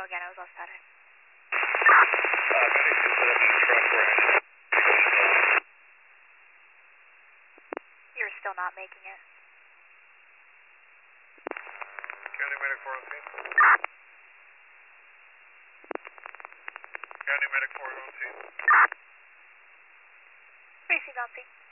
again, I was lost status. Medic is in the truck crash. You're still not making it. County Medic 4 on scene. County Medic 4 on scene. Racing on scene.